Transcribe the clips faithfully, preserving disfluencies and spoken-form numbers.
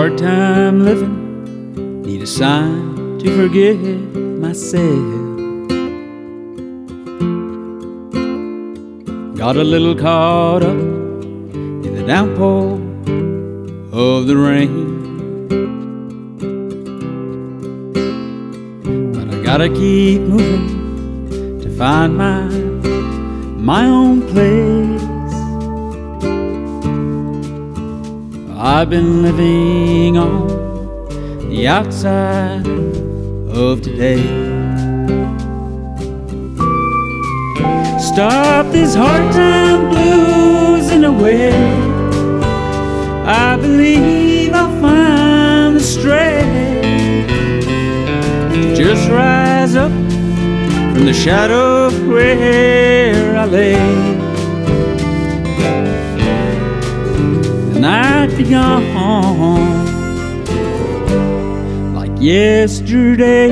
hard time living, need a sign to forgive myself. Got a little caught up in the downpour of the rain, but I gotta keep moving to find my my own place. I've been living on the outside of today. Stop this hard time blues in a way. I believe I'll find the strength to just rise up from the shadow of where I lay. The night be gone like yesterday.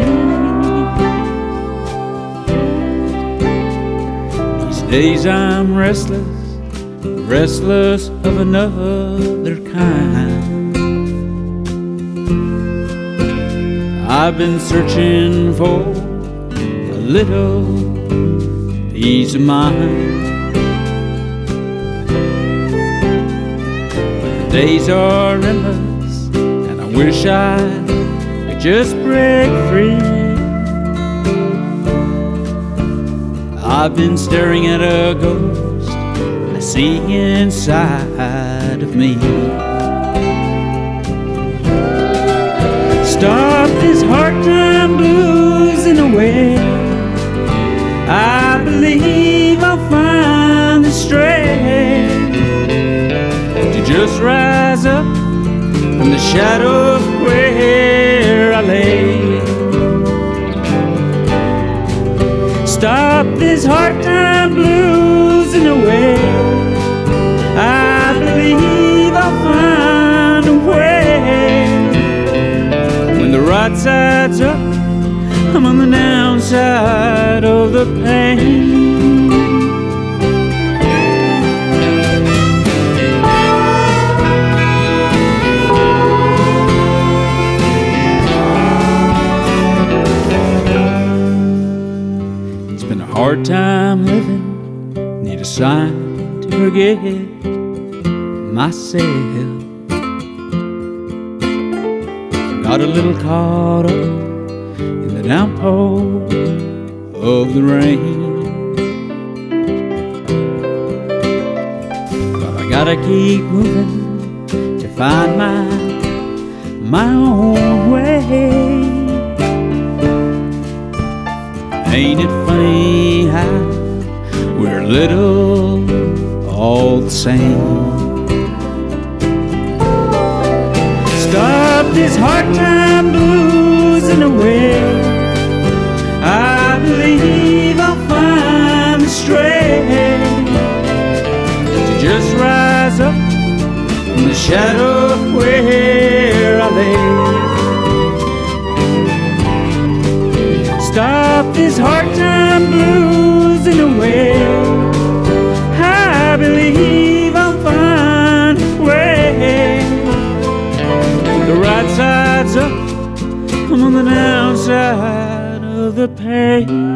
These days I'm restless, restless of another kind. I've been searching for a little peace of mind. The days are endless, and I wish I could just break free. I've been staring at a ghost I see inside of me. Stop this hard time blues in a way. I believe I'll find the strength to just rise up from the shadow of where I lay. Stop this hard time blues in a way. I believe I'll find a way. When the right side's up, I'm on the downside of the pain. It's been a hard time living, need a sign to forget myself. Got a little caught up in the downpour of the rain, but I gotta keep moving to find my my own way. Ain't it funny how we're little all the same? Stop this hard time blues in a way. I believe I'll find the strength to just rise up from the shadow of where I lay. Stop this hard time blues in a way. I believe I'll find a way. The right side's up, I'm on the downside of the pain.